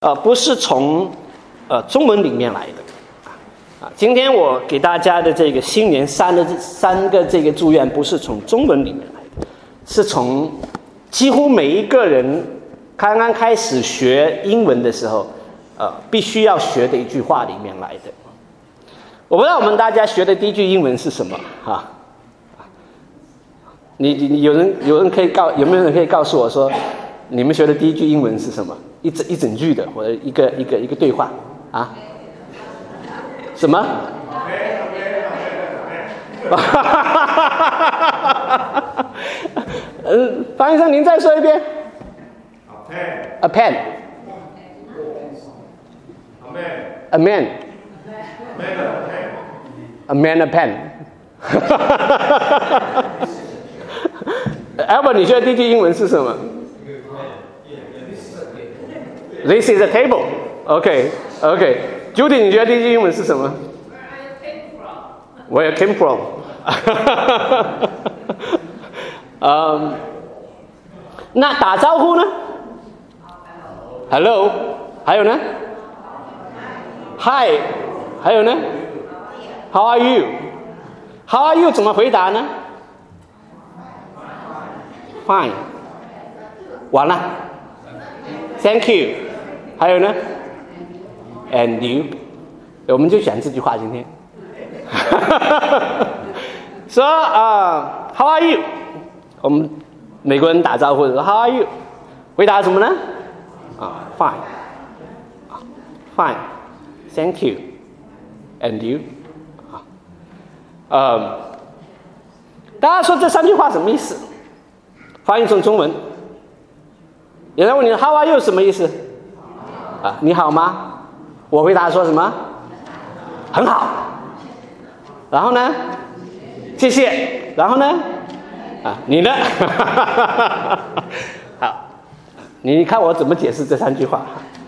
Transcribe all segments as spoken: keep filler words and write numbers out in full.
呃，不是从呃中文里面来的啊。今天我给大家的这个新年三的三个这个祝愿，不是从中文里面来的，是从几乎每一个人刚刚开始学英文的时候，呃，必须要学的一句话里面来的。我不知道我们大家学的第一句英文是什么哈？你你有人有人可以告有没有人可以告诉我说，你们学的第一句英文是什么？一整一整句的，或者一个一个一个对话啊？什么？嗯，方医生，您再说一遍。A pen. A man. A man a pen. Albert， 你学的第一句英文是什么？This is a table. OK, OK. Judy， 你觉得第一句英文是什么 ？Where I came from. 嗯，那打招呼呢 ？Hello， 还有呢 ？Hi， 还有呢 ？How are you? How are you 怎么回答呢 ？Fine， 完了。Thank you， 还有呢 ？And you， 我们就选这句话今天。说啊、uh, ，How are you？ 我们美国人打招呼说 How are you？ 回答什么呢？啊、uh, ，Fine， Fine，Thank you，And you？ 啊，呃，大家说这三句话什么意思？翻译成中文。有人问你 How are you 什么意思？啊，你好吗？我回答说什么？很好。然后呢？谢谢。然后呢？啊，你呢？好，你看我怎么解释这三句话。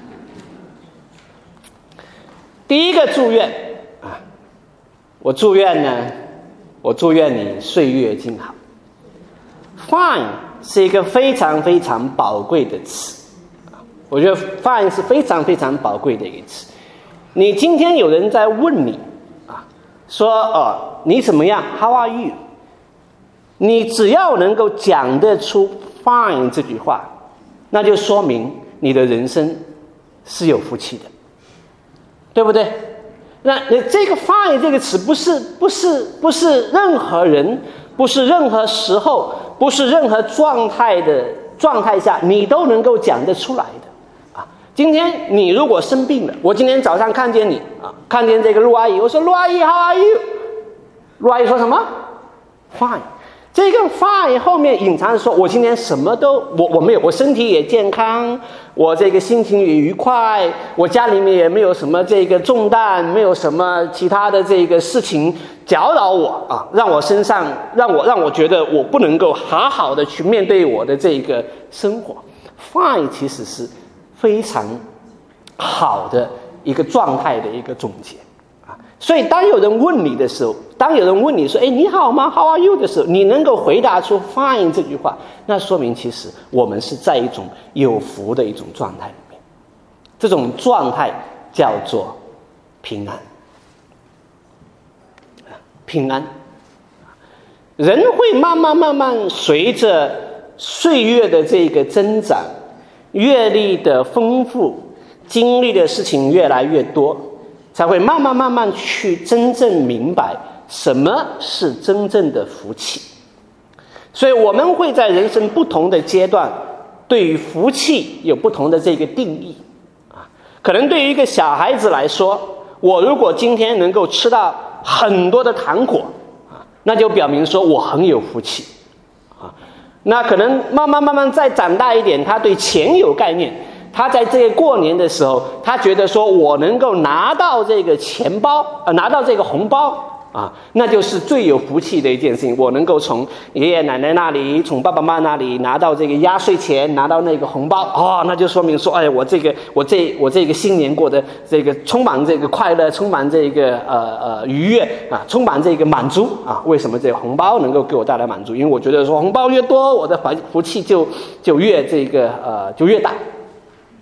第一个祝愿啊，我祝愿呢，我祝愿你岁月静好。Fine 是一个非常非常宝贵的词，我觉得 fine 是非常非常宝贵的一个词。你今天有人在问你啊，说哦你怎么样 ？How are you？ 你只要能够讲得出 fine 这句话，那就说明你的人生是有福气的，对不对？那这个 fine 这个词不是不是不是任何人，不是任何时候，不是任何状态的状态下你都能够讲得出来的啊！今天你如果生病了，我今天早上看见你啊，看见这个陆阿姨，我说陆阿姨 How are you？ 陆阿姨说什么 ？Fine。这个 fine 后面隐藏着说，我今天什么都我我没有，我身体也健康，我这个心情也愉快，我家里面也没有什么这个重担，没有什么其他的这个事情搅扰我啊，让我身上让我让我觉得我不能够好好的去面对我的这个生活。fine 其实是非常好的一个状态的一个总结。所以当有人问你的时候，当有人问你说哎你好吗 How are you 的时候，你能够回答出 fine 这句话，那说明其实我们是在一种有福的一种状态里面，这种状态叫做平安。平安，人会慢慢慢慢随着岁月的这个增长，阅历的丰富，经历的事情越来越多，才会慢慢慢慢去真正明白什么是真正的福气。所以我们会在人生不同的阶段对于福气有不同的这个定义啊。可能对于一个小孩子来说，我如果今天能够吃到很多的糖果啊，那就表明说我很有福气啊。那可能慢慢慢慢再长大一点，他对钱有概念，他在这个过年的时候，他觉得说我能够拿到这个钱包，呃，拿到这个红包啊，那就是最有福气的一件事情。我能够从爷爷奶奶那里，从爸爸妈妈那里拿到这个压岁钱，拿到那个红包，哦，那就说明说，哎，我这个我这我这个新年过得这个充满这个快乐，充满这个呃呃愉悦啊，充满这个满足啊。为什么这个红包能够给我带来满足？因为我觉得说红包越多，我的福气就就越这个呃就越大。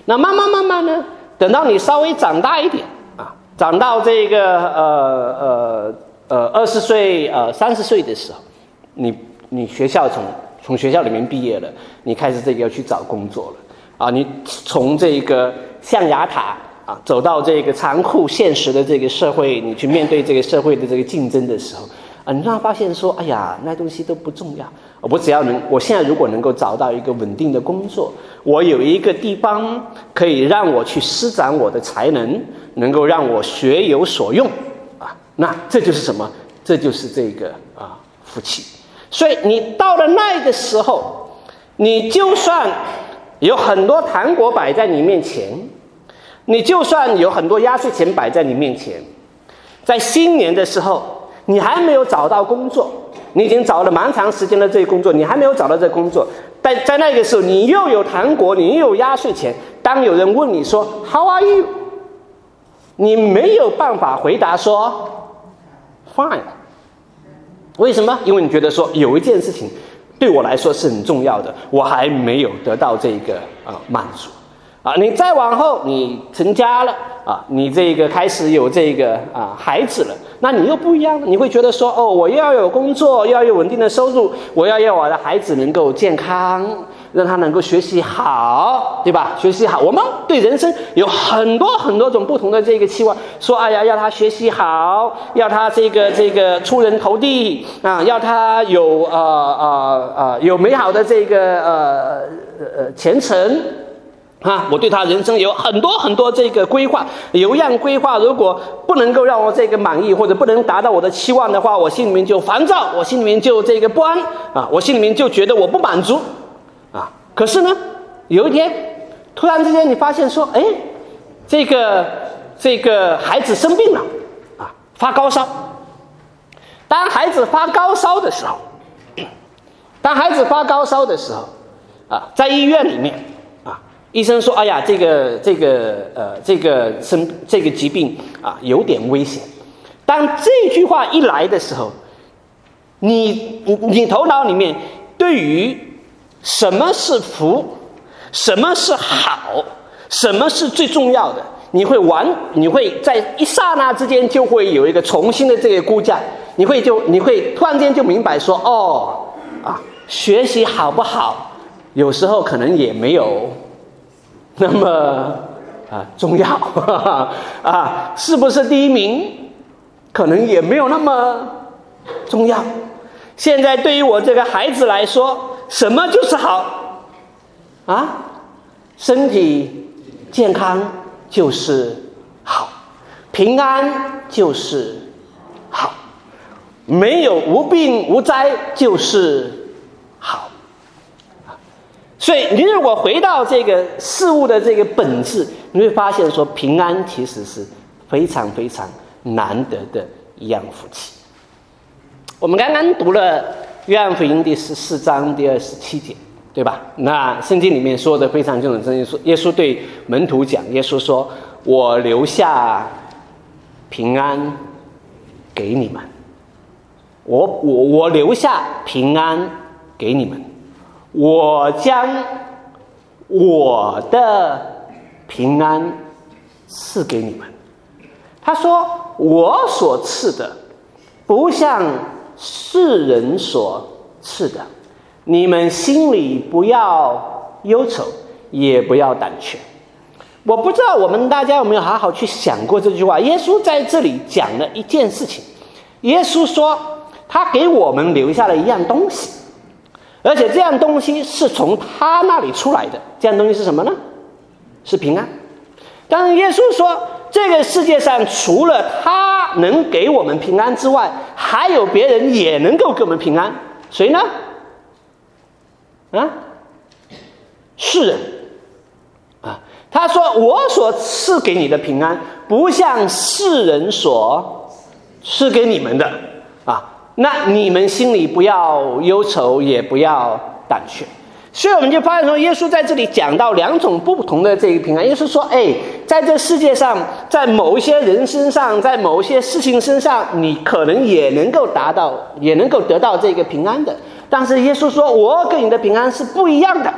那慢慢慢慢呢，等到你稍微长大一点啊，长到这个呃呃呃二十岁呃三十岁的时候，你你学校从从学校里面毕业了，你开始这个要去找工作了啊，你从这个象牙塔啊走到这个残酷现实的这个社会，你去面对这个社会的这个竞争的时候啊，你突然发现说，哎呀，那东西都不重要，我只要能，我现在如果能够找到一个稳定的工作，我有一个地方可以让我去施展我的才能，能够让我学有所用啊，那这就是什么？这就是这个啊福气。所以你到了那个时候，你就算有很多糖果摆在你面前，你就算有很多压岁钱摆在你面前，在新年的时候，你还没有找到工作，你已经找了蛮长时间的这个工作，你还没有找到这个工作，在在那个时候，你又有糖果，你又有压岁钱。当有人问你说 How are you？ 你没有办法回答说 Fine。为什么？因为你觉得说有一件事情对我来说是很重要的，我还没有得到这个啊满足啊。你再往后，你成家了啊，你这个开始有这个啊孩子了，那你又不一样了，你会觉得说哦，我要有工作，要有稳定的收入，我要要我的孩子能够健康，让他能够学习好，对吧？学习好，我们对人生有很多很多种不同的这个期望，说哎呀，要他学习好，要他这个这个出人头地啊，要他有呃呃呃有美好的这个呃呃前程。啊，我对他人生有很多很多这个规划，有一样规划如果不能够让我这个满意，或者不能达到我的期望的话，我心里面就烦躁，我心里面就这个不安啊，我心里面就觉得我不满足啊。可是呢，有一天突然之间你发现说，哎，这个这个孩子生病了啊，发高烧。当孩子发高烧的时候，当孩子发高烧的时候啊，在医院里面。医生说：“哎呀，这个这个呃，这个生这个疾病啊，有点危险。”当这句话一来的时候，你你你头脑里面对于什么是福，什么是好，什么是最重要的，你会完，你会在一刹那之间就会有一个重新的这个估价，你会就你会突然间就明白说：“哦啊，学习好不好，有时候可能也没有。”那么啊重要啊，是不是第一名可能也没有那么重要。现在对于我这个孩子来说，什么就是好啊？身体健康就是好，平安就是好，没有无病无灾就是好。所以你如果回到这个事物的这个本质，你会发现说平安其实是非常非常难得的一样福气。我们刚刚读了约翰福音第十四章第二十七节，对吧？那圣经里面说的非常清楚，耶稣对门徒讲，耶稣说：“我留下平安给你们，我我我留下平安给你们。”我将我的平安赐给你们。他说：“我所赐的，不像世人所赐的。你们心里不要忧愁，也不要胆怯。”我不知道我们大家有没有好好去想过这句话。耶稣在这里讲了一件事情。耶稣说，他给我们留下了一样东西。而且这样东西是从他那里出来的，这样东西是什么呢？是平安。但是耶稣说，这个世界上除了他能给我们平安之外，还有别人也能够给我们平安。谁呢？啊，世人啊。他说：“我所赐给你的平安，不像世人所赐给你们的啊。”那你们心里不要忧愁，也不要胆怯。所以我们就发现说，耶稣在这里讲到两种不同的这个平安。耶稣说：“哎，在这世界上，在某一些人身上，在某一些事情身上，你可能也能够达到，也能够得到这个平安的。但是耶稣说，我给你的平安是不一样的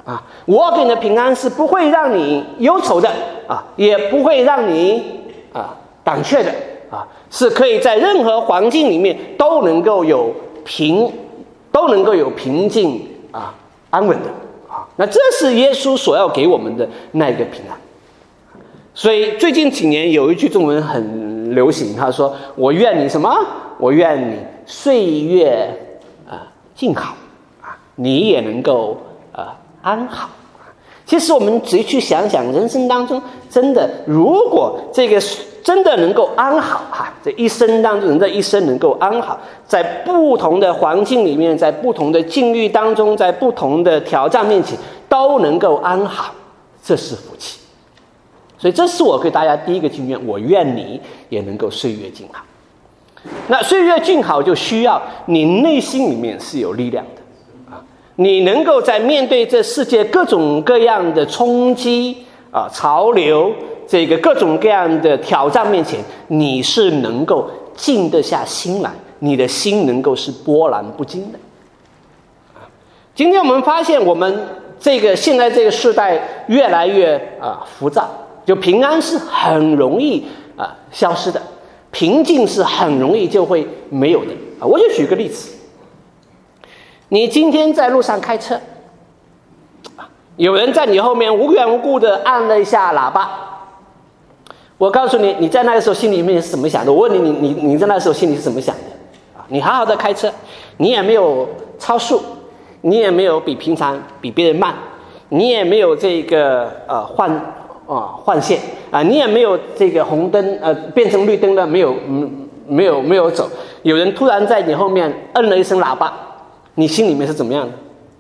啊，我给你的平安是不会让你忧愁的啊，也不会让你啊胆怯的啊，是可以在任何环境里面都能够有平，都能够有平静啊安稳的啊。那这是耶稣所要给我们的那个平安。所以最近几年有一句中文很流行，他说：“我愿你什么？我愿你岁月啊静好啊，你也能够啊安好。”其实我们仔细去想想，人生当中真的，如果这个真的能够安好哈，这一生当中人的一生能够安好，在不同的环境里面，在不同的境遇当中，在不同的挑战面前都能够安好，这是福气。所以这是我给大家第一个经验，我愿你也能够岁月静好。那岁月静好就需要你内心里面是有力量的啊，你能够在面对这世界各种各样的冲击啊、潮流，这个各种各样的挑战面前，你是能够静得下心来，你的心能够是波澜不惊的。今天我们发现，我们这个现在这个时代越来越啊浮躁。就平安是很容易啊消失的，平静是很容易就会没有的啊。我就举个例子，你今天在路上开车，有人在你后面无缘无故的按了一下喇叭，我告诉你，你在那个时候心里面是怎么想的？我问你，你你你在那个时候心里是怎么想的？啊，你好好的开车，你也没有超速，你也没有比平常比别人慢，你也没有这个呃换。啊，换线啊，你也没有这个红灯，呃，变成绿灯了，没有，嗯，没有，没有走。有人突然在你后面摁了一声喇叭，你心里面是怎么样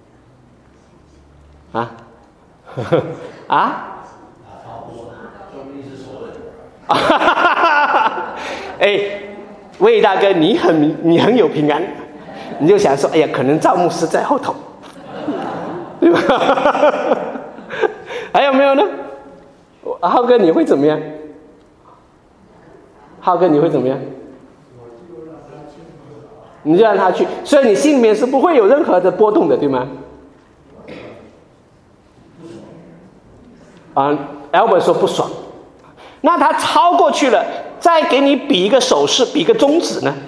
的？啊，呵呵啊？哎，魏大哥，你很你很有平安，你就想说，哎呀，可能赵牧师在后头，对吧？还有没有呢？浩哥你会怎么样？浩哥你会怎么样？你就让他去，所以你心里面是不会有任何的波动的，对吗？啊 ，Albert 说不爽，那他超过去了，再给你比一个手势，比个中指呢？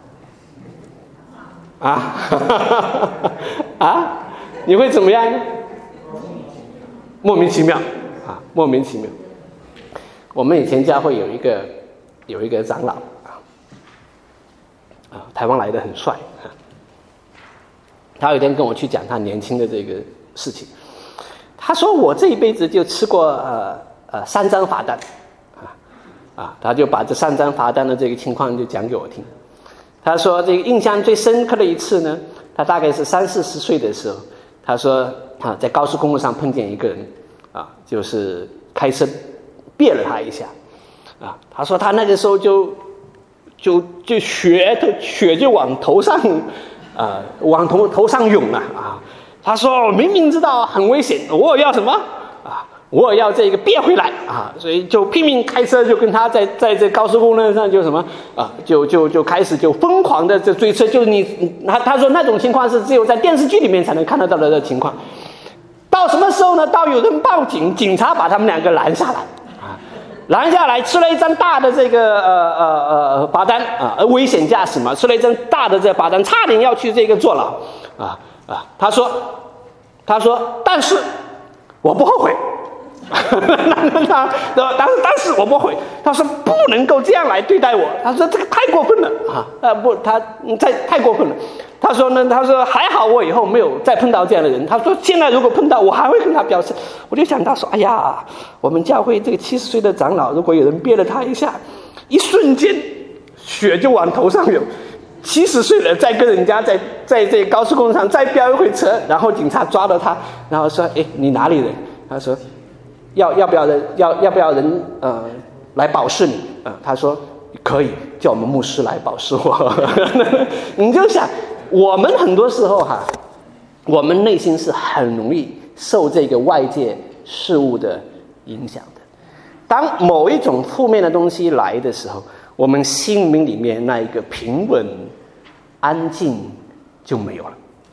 啊，啊，你会怎么样呢？莫名其妙。啊，莫名其妙。我们以前教会有一个有一个长老啊，啊，台湾来的很帅啊。他有一天跟我去讲他年轻的这个事情，他说我这一辈子就吃过呃呃三张罚单，啊啊，他就把这三张罚单的这个情况就讲给我听。他说这个印象最深刻的一次呢，他大概是三四十岁的时候，他说啊在高速公路上碰见一个人。啊，就是开车别了他一下，啊，他说他那个时候就就就血的血就往头上，啊，往头头上涌了啊。他说明明知道很危险，我要什么啊？我要这个别回来啊！所以就拼命开车，就跟他在在这高速公路上就什么啊，就就就开始就疯狂的这追车，就是你他他说那种情况是只有在电视剧里面才能看得到的情况。到什么时候呢？到有人报警，警察把他们两个拦下来，啊，拦下来吃了一张大的这个呃呃呃罚单啊，危险驾驶嘛，吃了一张大的这罚单，差点要去这个坐牢啊啊！他说，他说，但是我不后悔。那那他，但是但是我不会。他说不能够这样来对待我。他说这个太过分了啊！啊不，他太太过分了。他说呢，他说还好我以后没有再碰到这样的人。他说现在如果碰到，我还会跟他表示。我就想到说，哎呀，我们教会这个七十岁的长老，如果有人别了他一下，一瞬间血就往头上涌。七十岁了，再跟人家在在这高速公路上再飙一回车，然后警察抓了他，然后说，哎，你哪里人？他说。要要不要人要要不要人呃来保释你啊、呃？他说可以，叫我们牧师来保释我。你就想，我们很多时候哈，我们内心是很容易受这个外界事物的影响的。当某一种负面的东西来的时候，我们心灵里面那一个平稳、安静就没有了。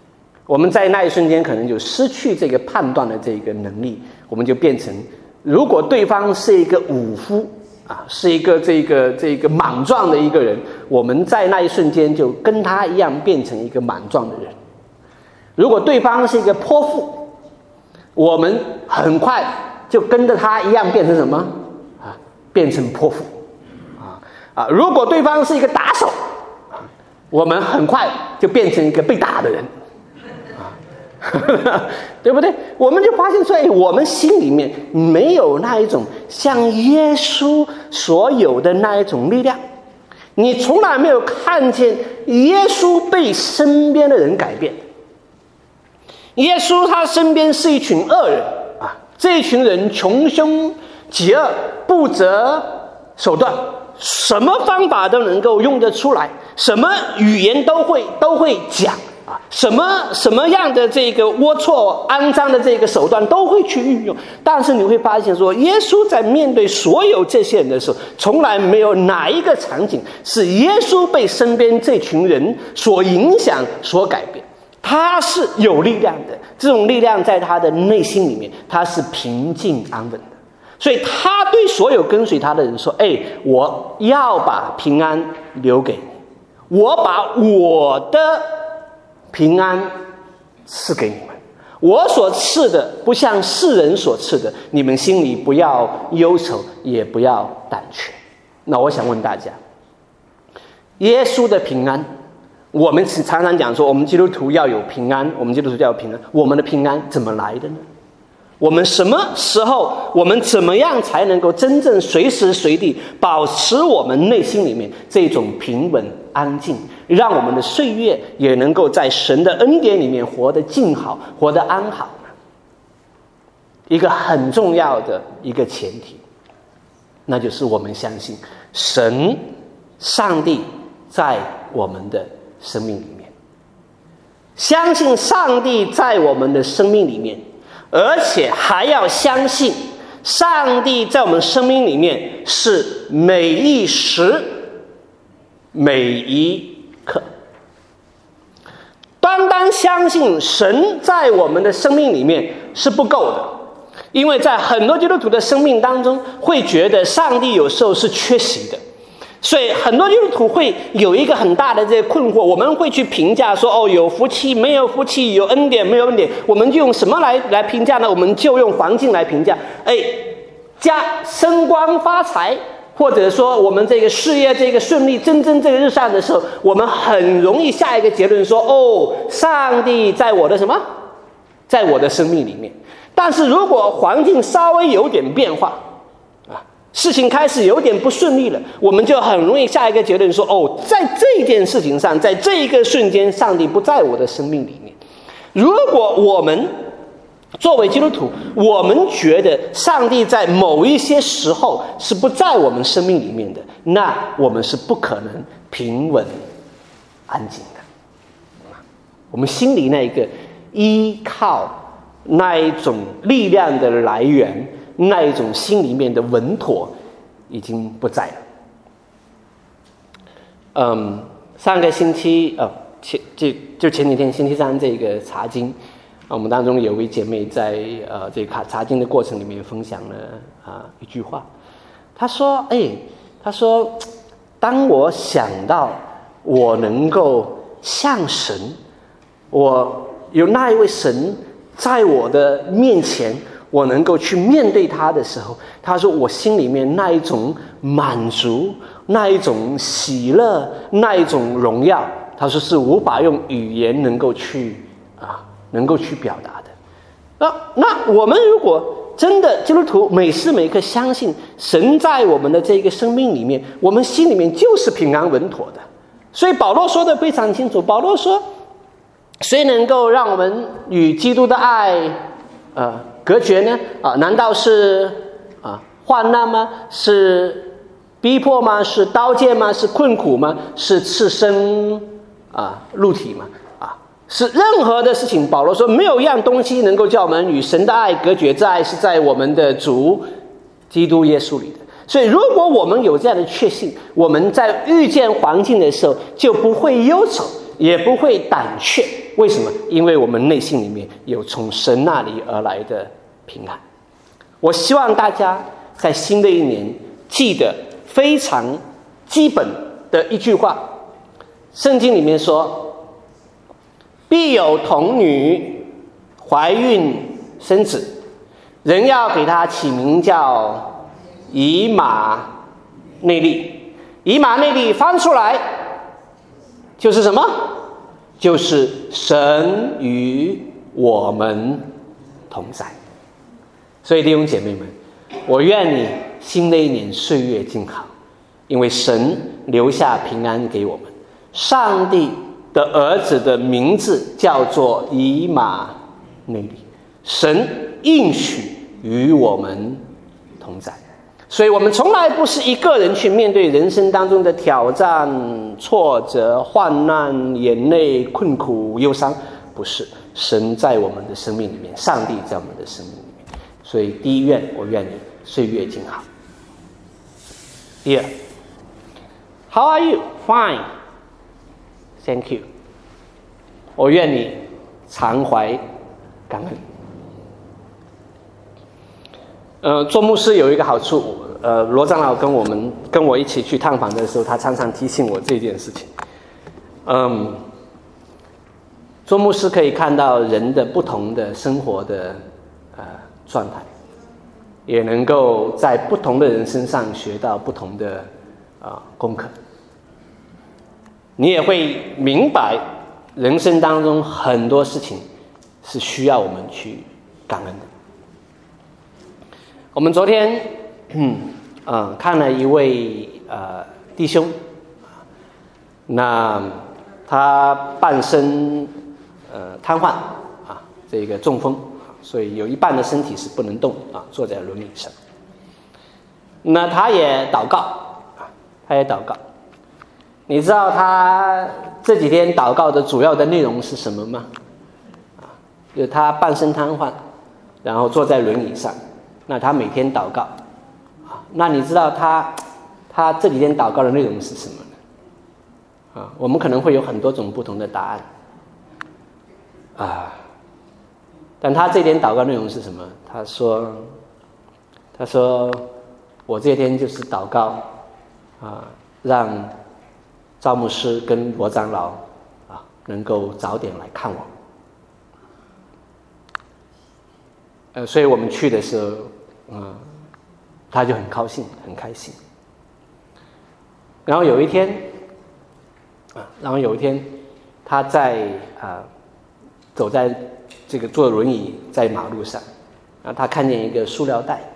我们在那一瞬间可能就失去这个判断的这个能力，我们就变成，如果对方是一个武夫啊，是一个这个这个莽撞的一个人，我们在那一瞬间就跟他一样变成一个莽撞的人。如果对方是一个泼妇，我们很快就跟着他一样变成什么啊？变成泼妇啊啊！如果对方是一个打手，我们很快就变成一个被打的人啊，对不对？我们就发现说，哎，我们心里面没有那一种像耶稣所有的那一种力量。你从来没有看见耶稣被身边的人改变。耶稣他身边是一群恶人啊，这一群人穷凶极恶，不择手段，什么方法都能够用得出来，什么语言都会都会讲啊，什么什么样的这个龌龊肮脏的这个手段都会去运用。但是你会发现说，耶稣在面对所有这些人的时候，从来没有哪一个场景是耶稣被身边这群人所影响所改变。他是有力量的，这种力量在他的内心里面，他是平静安稳的。所以他对所有跟随他的人说，哎，我要把平安留给你，我把我的平安赐给你们，我所赐的不像世人所赐的，你们心里不要忧愁，也不要胆怯。那我想问大家，耶稣的平安，我们常常讲说，我们基督徒要有平安，我们基督徒要有平安，我们的平安怎么来的呢？我们什么时候，我们怎么样才能够真正随时随地保持我们内心里面这种平稳安静，让我们的岁月也能够在神的恩典里面活得静好，活得安好呢？一个很重要的一个前提，那就是我们相信神上帝在我们的生命里面，相信上帝在我们的生命里面，而且还要相信上帝在我们生命里面是每一时每一刻。单单相信神在我们的生命里面是不够的，因为在很多基督徒的生命当中会觉得上帝有时候是缺席的，所以很多基督徒会有一个很大的这个困惑，我们会去评价说，哦，有福气没有福气，有恩典没有恩典，我们就用什么来来评价呢？我们就用环境来评价，哎，家升官发财，或者说我们这个事业这个顺利蒸蒸这个日上的时候，我们很容易下一个结论说，哦，上帝在我的什么，在我的生命里面。但是如果环境稍微有点变化啊，事情开始有点不顺利了，我们就很容易下一个结论说，哦，在这件事情上，在这一个瞬间，上帝不在我的生命里面。如果我们作为基督徒，我们觉得上帝在某一些时候是不在我们生命里面的，那我们是不可能平稳安静的。我们心里那一个依靠那一种力量的来源，那一种心里面的稳妥已经不在了。嗯，上个星期呃，前就就前几天星期三这个查经，我们当中有位姐妹在呃这个查经的过程里面分享了啊、呃、一句话，她说：“哎，她说，当我想到我能够像神，我有那一位神在我的面前，我能够去面对他的时候，她说我心里面那一种满足，那一种喜乐，那一种荣耀，她说是无法用语言能够去啊。”能够去表达的。那那我们如果真的基督徒每时每刻相信神在我们的这个生命里面，我们心里面就是平安稳妥的。所以保罗说的非常清楚，保罗说，谁能够让我们与基督的爱呃隔绝呢？啊、呃，难道是啊患难吗？是逼迫吗？是刀剑吗？是困苦吗？是赤身啊露体吗？是任何的事情，保罗说没有一样东西能够叫我们与神的爱隔绝，这爱是在我们的主基督耶稣里的。所以如果我们有这样的确信，我们在遇见环境的时候就不会忧愁，也不会胆怯， 为什么？因为我们内心里面有从神那里而来的平安。我希望大家在新的一年记得非常基本的一句话，圣经里面说，必有童女怀孕生子，人要给他起名叫以马内利。以马内利翻出来就是什么？就是神与我们同在。所以弟兄姐妹们，我愿你新的一年岁月静好，因为神留下平安给我们。上帝的儿子的名字叫做以马内利，神应许与我们同在。所以我们从来不是一个人去面对人生当中的挑战、挫折、患难、眼泪、困苦、忧伤，不是，神在我们的生命里面，上帝在我们的生命里面。所以第一愿，我愿你岁月静好。第二 How are you? Fine. Thank you. 我愿你常怀感恩。呃，做牧师有一个好处，呃，罗长老跟我们跟我一起去探访的时候，他常常提醒我这件事情。嗯，做牧师可以看到人的不同的生活的呃状态，也能够在不同的人身上学到不同的啊、呃、功课。你也会明白人生当中很多事情是需要我们去感恩的。我们昨天嗯、呃、看了一位呃弟兄，那他半身呃瘫痪啊，这个中风，所以有一半的身体是不能动啊，坐在轮椅上。那他也祷告啊，他也祷告。你知道他这几天祷告的主要的内容是什么吗？啊，就是他半身瘫痪，然后坐在轮椅上。那他每天祷告啊，那你知道他他这几天祷告的内容是什么呢？啊，我们可能会有很多种不同的答案啊，但他这天祷告内容是什么？他说他说我这天就是祷告啊，让赵牧师跟罗长老啊能够早点来看我。呃，所以我们去的时候，嗯，他就很高兴，很开心。然后有一天，啊，然后有一天，他在啊，走在这个坐轮椅在马路上，然后他看见一个塑料袋，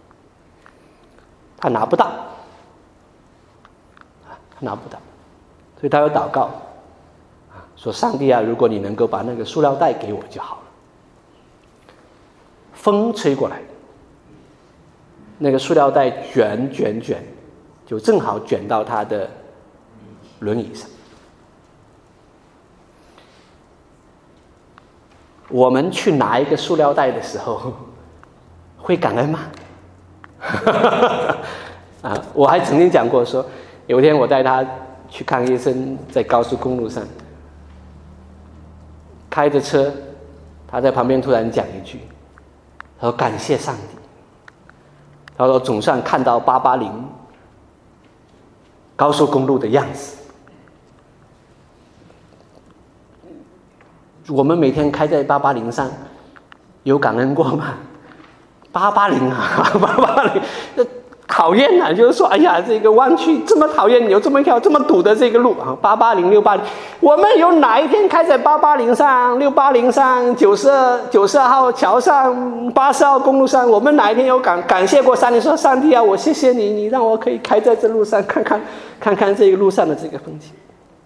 他拿不到，啊，他拿不到，所以他有祷告，啊，说上帝啊，如果你能够把那个塑料袋给我就好了。风吹过来，那个塑料袋卷卷卷，就正好卷到他的轮椅上。我们去拿一个塑料袋的时候，会感恩吗？啊，我还曾经讲过说，有一天我带他去看医生，在高速公路上开着车，他在旁边突然讲一句。他说感谢上帝，他说总算看到八八零高速公路的样子。我们每天开在八八零上有感恩过吗？八八零啊，八八零讨厌啊，就是说哎呀，这个弯曲这么讨厌，有这么一条这么堵的这个路啊，八八零六八零，我们有哪一天开在八八零上、六八零上、九十二九十二号桥上、八十号公路上，我们哪一天有感感谢过上帝，说上帝啊，我谢谢你，你让我可以开在这路上，看看看看这个路上的这个风景。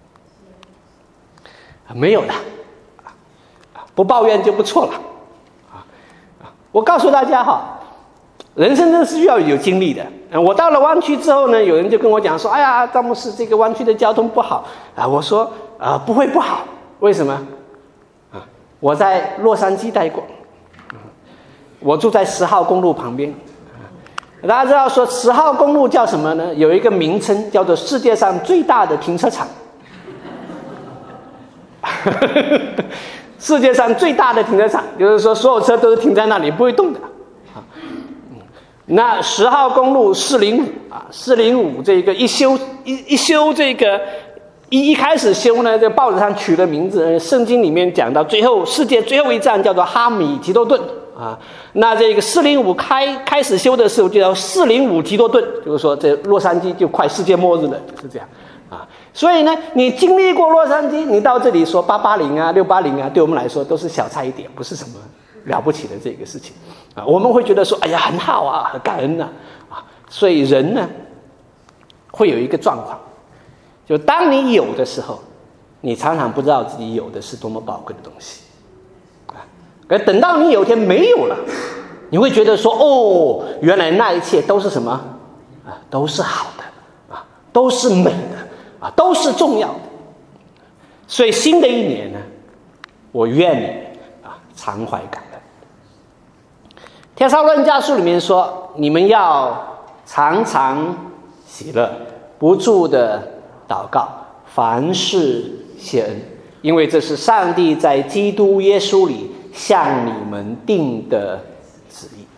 没有的，不抱怨就不错了。我告诉大家哈，人生真是需要有经历的。我到了湾区之后呢，有人就跟我讲说，哎呀，詹姆斯，这个湾区的交通不好啊。我说啊，不会不好，为什么？啊，我在洛杉矶待过，我住在十号公路旁边。大家知道说十号公路叫什么呢？有一个名称叫做世界上最大的停车场。 世界上最大的停车场，就是说所有车都是停在那里不会动的啊。那十号公路四零五啊，四零五这个一修一一修这个一一开始修呢，这个报纸上取的名字，圣经里面讲到最后世界最后一站叫做哈米吉多顿啊。那这个四零五开开始修的时候就叫四零五吉多顿，就是说这洛杉矶就快世界末日了，是这样啊。所以呢，你经历过洛杉矶，你到这里说八八零啊、六八零啊，对我们来说都是小菜一碟，不是什么了不起的这个事情啊。我们会觉得说，哎呀，很好啊，很感恩呐 啊, 啊。所以人呢，会有一个状况，就当你有的时候，你常常不知道自己有的是多么宝贵的东西啊。可等到你有一天没有了，你会觉得说，哦，原来那一切都是什么啊？都是好的啊，都是美的。啊，都是重要的。所以新的一年呢，我愿你啊常怀感恩。帖撒罗尼迦书里面说，你们要常常喜乐，不住的祷告，凡事谢恩，因为这是上帝在基督耶稣里向你们定的旨意。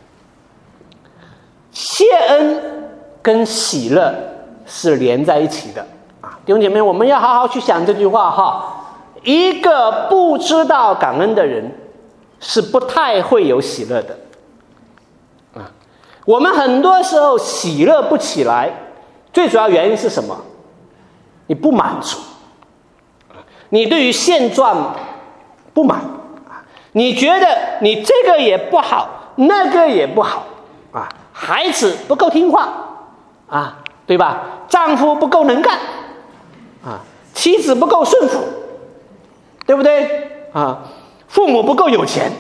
谢恩跟喜乐是连在一起的。弟兄姐妹，我们要好好去想这句话哈。一个不知道感恩的人，是不太会有喜乐的。啊，我们很多时候喜乐不起来，最主要原因是什么？你不满足，你对于现状不满，你觉得你这个也不好，那个也不好啊，孩子不够听话啊，对吧？丈夫不够能干。啊，妻子不够顺服，对不对啊？父母不够有钱，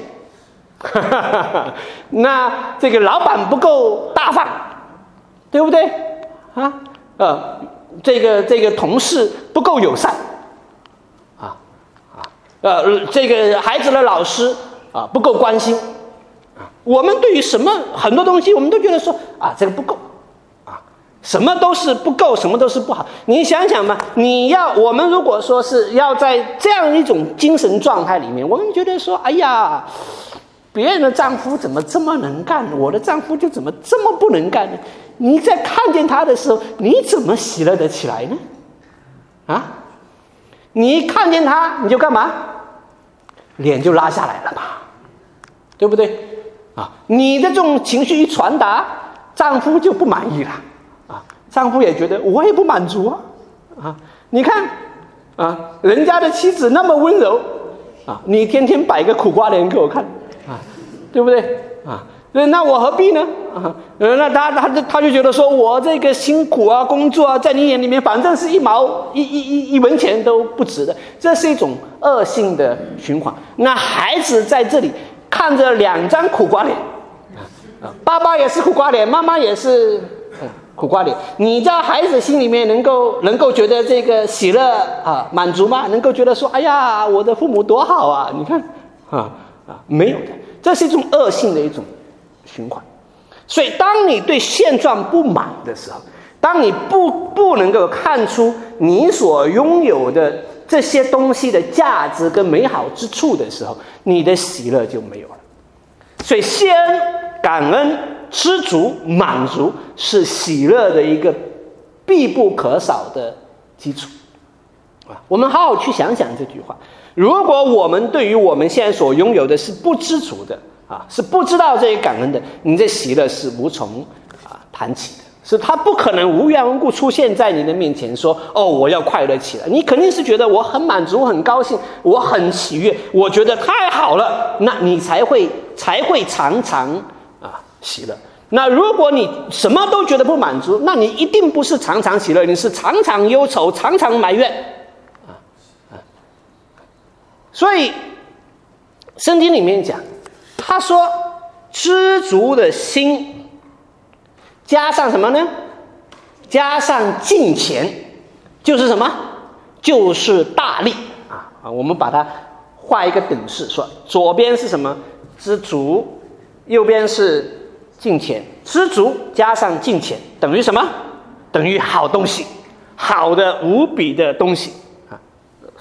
那这个老板不够大方，对不对啊？呃，这个这个同事不够友善，啊啊，呃，这个孩子的老师啊不够关心，啊，我们对于什么很多东西，我们都觉得说啊，这个不够。什么都是不够，什么都是不好。你想想嘛，你要我们如果说是要在这样一种精神状态里面，我们觉得说，哎呀，别人的丈夫怎么这么能干，我的丈夫就怎么这么不能干呢？你在看见他的时候，你怎么喜乐得起来呢？啊，你一看见他，你就干嘛？脸就拉下来了嘛，对不对？啊，你的这种情绪一传达，丈夫就不满意了。丈夫也觉得我也不满足啊，啊，你看，啊，人家的妻子那么温柔，啊，你天天摆个苦瓜脸给我看，啊，对不对？啊，那我何必呢？啊，那他他就他就觉得说我这个辛苦啊，工作啊，在你眼里面反正是一毛一一一一文钱都不值的，这是一种恶性的循环。那孩子在这里看着两张苦瓜脸，啊，爸爸也是苦瓜脸，妈妈也是。嗯苦瓜脸，你在孩子心里面能够能够觉得这个喜乐啊满足吗？能够觉得说，哎呀，我的父母多好啊！你看，啊啊，没有的，这是一种恶性的一种循环。所以，当你对现状不满的时候，当你不不能够看出你所拥有的这些东西的价值跟美好之处的时候，你的喜乐就没有了。所以，谢恩、感恩。知足满足是喜乐的一个必不可少的基础啊！我们好好去想想这句话。如果我们对于我们现在所拥有的是不知足的啊，是不知道这些感恩的，你的喜乐是无从啊谈起的，是他不可能无缘无故出现在你的面前说：“哦，我要快乐起来。”你肯定是觉得我很满足、很高兴，我很喜悦，我觉得太好了，那你才会才会常常。喜乐。那如果你什么都觉得不满足，那你一定不是常常喜乐，你是常常忧愁，常常埋怨啊啊！所以圣经里面讲，他说知足的心加上什么呢？加上敬虔，就是什么？就是大力啊啊！我们把它画一个等式，说左边是什么？知足，右边是敬虔。知足加上敬虔等于什么？等于好东西，好的无比的东西啊！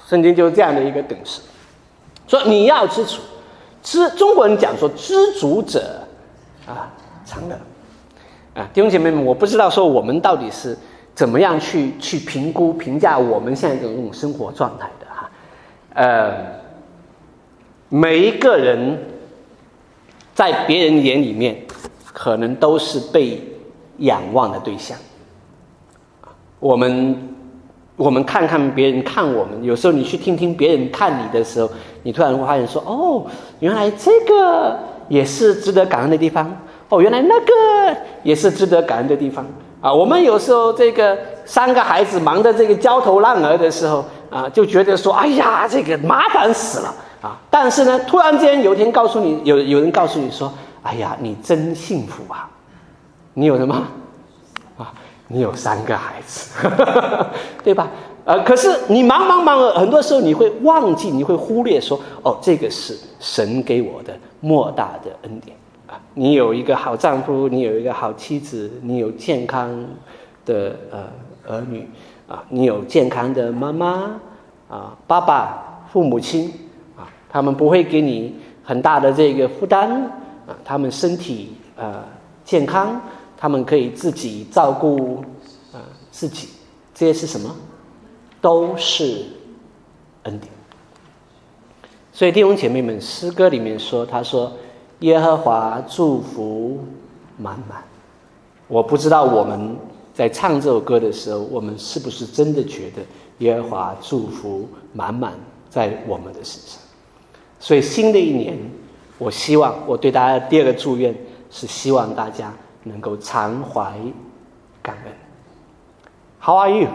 圣经就是这样的一个等式，说你要知足，知中国人讲说知足者啊常乐啊，弟兄姐妹们，我不知道说我们到底是怎么样去去评估评价我们现在这种生活状态的哈，呃，每一个人在别人眼里面可能都是被仰望的对象，我们。我们看看别人看我们，有时候你去听听别人看你的时候，你突然会发现说，哦，原来这个也是值得感恩的地方，哦，原来那个也是值得感恩的地方啊。我们有时候这个三个孩子忙得这个焦头烂额的时候啊，就觉得说，哎呀，这个麻烦死了啊。但是呢，突然间有一天告诉你，有有人告诉你说，哎呀，你真幸福啊，你有什么？你有三个孩子，对吧？呃，可是你忙忙忙，很多时候你会忘记，你会忽略说，哦，这个是神给我的莫大的恩典啊！你有一个好丈夫，你有一个好妻子，你有健康的呃儿女啊，你有健康的妈妈啊、爸爸、父母亲啊，他们不会给你很大的这个负担啊，他们身体呃健康。他们可以自己照顾、呃、自己，这些是什么？都是恩典。所以弟兄姐妹们，诗歌里面说，他说耶和华祝福满满。我不知道我们在唱这首歌的时候，我们是不是真的觉得耶和华祝福满满在我们的身上？所以新的一年，我希望我对大家的第二个祝愿是希望大家能够常怀感恩。 How are you?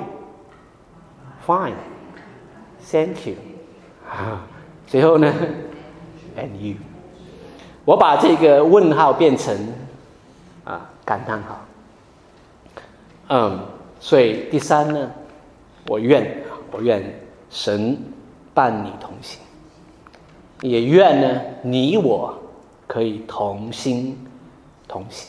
Fine. Thank you. 最后呢 And you. 我把这个问号变成啊感叹号。嗯，所以第三呢，我愿我愿神伴你同行，也愿呢你我可以同心同行。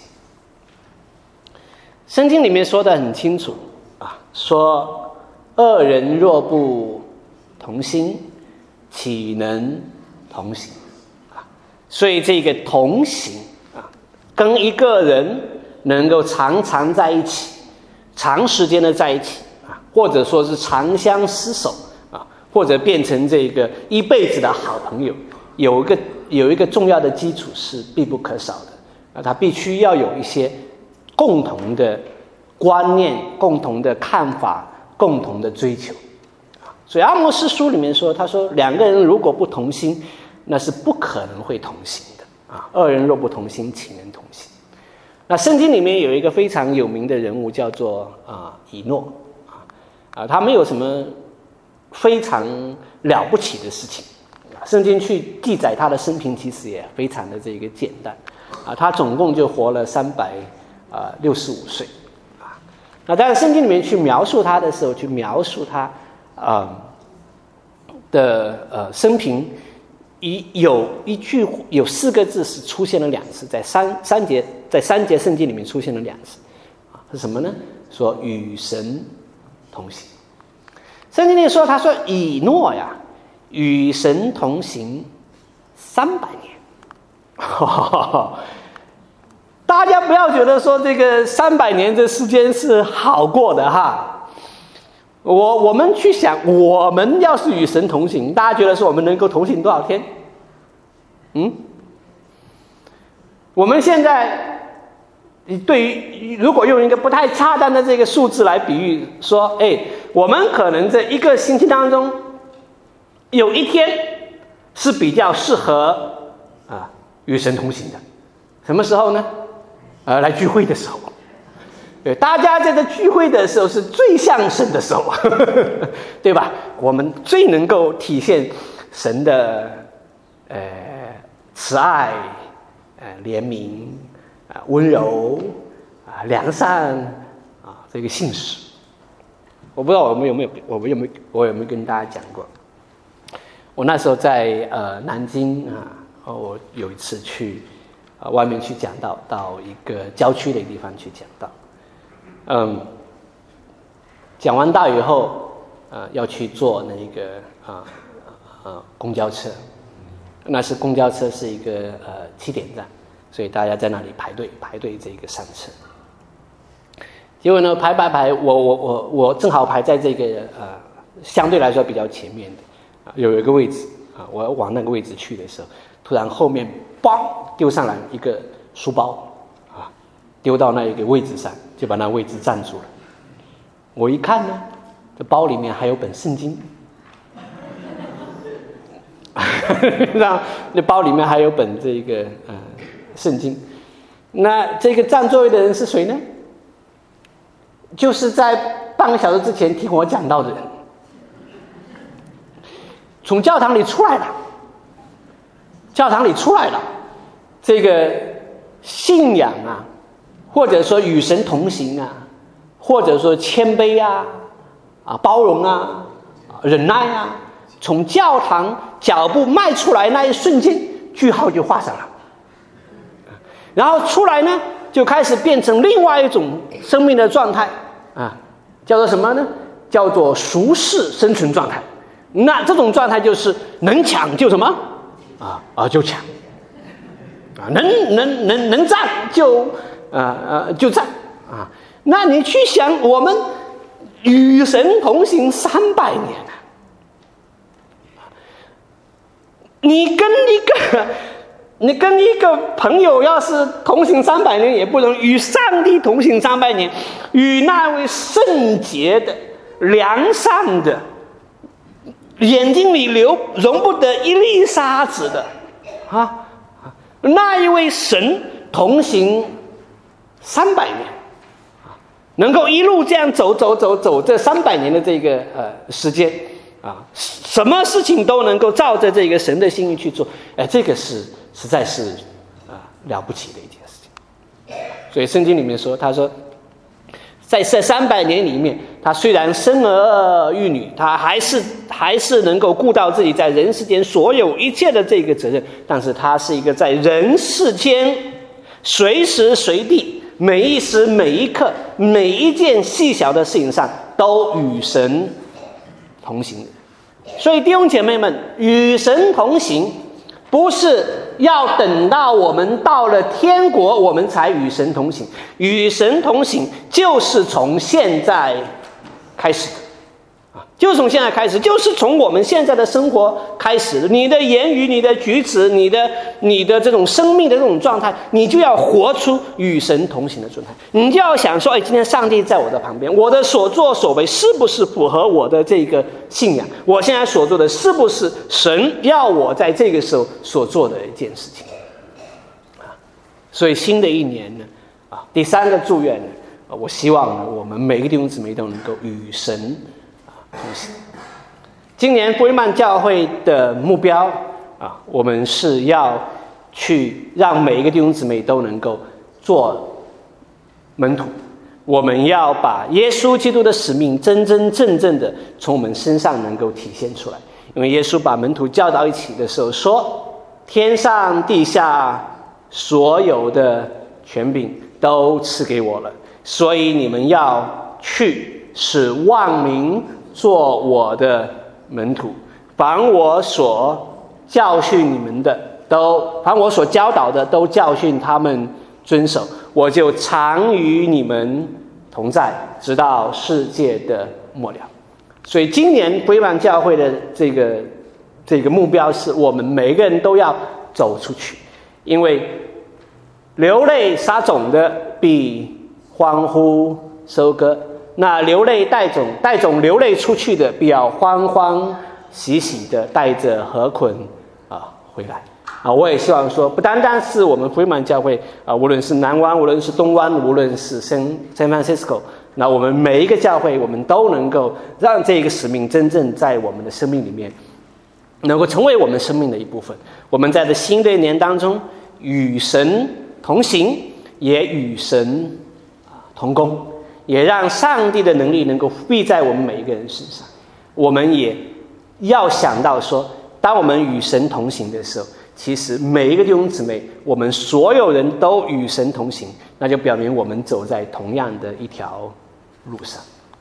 圣经里面说得很清楚啊，说二人若不同心，岂能同行啊？所以这个同行啊，跟一个人能够常常在一起，长时间的在一起啊，或者说是长相厮守啊，或者变成这个一辈子的好朋友，有一个有一个重要的基础是必不可少的啊，他必须要有一些共同的观念、共同的看法、共同的追求。所以阿摩司书里面说，他说两个人如果不同心，那是不可能会同行的啊。二人若不同心，岂能同行？那圣经里面有一个非常有名的人物叫做啊以诺啊啊，他没有什么非常了不起的事情，圣经去记载他的生平其实也非常的这个简单啊，他总共就活了三百啊六十五岁啊。那在圣经里面去描述他的时候，去描述他啊、呃、的呃生平，一有一句有四个字是出现了两次，在三三节在三节圣经里面出现了两次啊，是什么呢？说与神同行。圣经里说，他说以诺呀与神同行三百年。大家不要觉得说这个三百年这时间是好过的哈。我我们去想，我们要是与神同行，大家觉得说我们能够同行多少天？嗯，我们现在对于如果用一个不太恰当的这个数字来比喻说，哎，我们可能这一个星期当中有一天是比较适合啊与神同行的，什么时候呢？呃，来聚会的时候。对，大家在这聚会的时候是最像神的时候，对吧？我们最能够体现神的呃慈爱、呃怜悯、啊、呃、温柔啊、呃、良善啊这个信实。我不知道我们有没有我们有没有我有没有跟大家讲过？我那时候在呃南京啊，我有一次去呃外面去讲道，到一个郊区的地方去讲道。嗯，讲完道以后， 呃要去坐那个啊呃公交车，那是公交车是一个呃起点站，所以大家在那里排队排队这个上车。结果呢，排排排，我我我我正好排在这个呃相对来说比较前面的啊，有一个位置啊，我要往那个位置去的时候，突然后面嘣丢上来一个书包啊，丢到那一个位置上，就把那位置占住了。我一看呢，这包里面还有本圣经，让那包里面还有本这个呃圣经。那这个占座位的人是谁呢？就是在半个小时之前听我讲到的人，从教堂里出来了，教堂里出来了，这个信仰啊，或者说与神同行啊，或者说谦卑啊，啊包容啊，忍耐啊，从教堂脚步迈出来那一瞬间，句号就画上了。然后出来呢，就开始变成另外一种生命的状态啊，叫做什么呢？叫做俗世生存状态。那这种状态就是能抢就什么啊啊就抢啊，能能能能战就呃呃就战啊。那你去想，我们与神同行三百年了，你跟一个。你跟一个朋友要是同行三百年也不容易，与上帝同行三百年，与那位圣洁的、良善的、眼睛里流容不得一粒沙子的啊，那一位神同行三百年，能够一路这样走走走走这三百年的这个呃时间啊，什么事情都能够照着这个神的心意去做，哎，这个是。实在是啊、呃、了不起的一件事情。所以圣经里面说，他说在这三百年里面，他虽然生儿育女，他还是还是能够顾到自己在人世间所有一切的这个责任，但是他是一个在人世间随时随地每一时每一刻每一件细小的事情上都与神同行的。所以弟兄姐妹们，与神同行不是要等到我们到了天国我们才与神同行，与神同行就是从现在开始的啊，就是从现在开始，就是从我们现在的生活开始，你的言语、你的举止、你的你的这种生命的这种状态，你就要活出与神同行的状态。你就要想说，哎，今天上帝在我的旁边，我的所作所为是不是符合我的这个信仰？我现在所做的是不是神要我在这个时候所做的一件事情？啊，所以新的一年呢，啊，第三个祝愿呢，啊，我希望呢，我们每个弟兄姊妹都能够与神同行。今年福音曼教会的目标啊，我们是要去让每一个弟兄姊妹都能够做门徒，我们要把耶稣基督的使命真真正正的从我们身上能够体现出来。因为耶稣把门徒叫到一起的时候说，天上地下所有的权柄都赐给我了，所以你们要去，使万民做我的门徒，凡我所教训你们的都凡我所教导的都教训他们遵守，我就常与你们同在，直到世界的末了。所以今年福音曼教会的这个这个目标是我们每个人都要走出去，因为流泪撒种的必欢呼收割，那流泪带种带种流泪出去的必要欢欢喜喜的带着禾捆啊回来啊！我也希望说，不单单是我们福音曼教会啊，无论是南湾，无论是东湾，无论是 San San Francisco， 那我们每一个教会，我们都能够让这个使命真正在我们的生命里面能够成为我们生命的一部分。我们在这新的一年当中，与神同行，也与神同工，也让上帝的能力能够必在我们每一个人身上。我们也要想到说，当我们与神同行的时候，其实每一个弟兄姊妹，我们所有人都与神同行，那就表明我们走在同样的一条路上。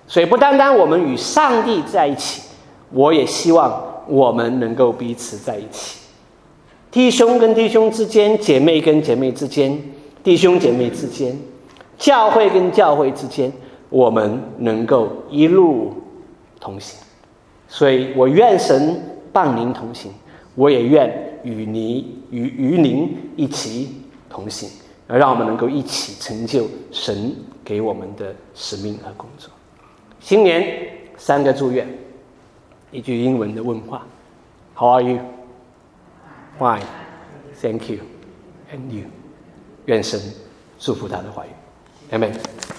所以不单单我们与上帝在一起，我也希望我们能够彼此在一起。弟兄跟弟兄之间，姐妹跟姐妹之间，弟兄姐妹之间，教会跟教会之间，我们能够一路同行。所以我愿神伴您同行，我也愿与你与与您一起同行，让我们能够一起成就神给我们的使命和工作。新年三个祝愿，一句英文的问话 ：How are you? Fine, thank you, and you. 愿神祝福他的话语。Amen.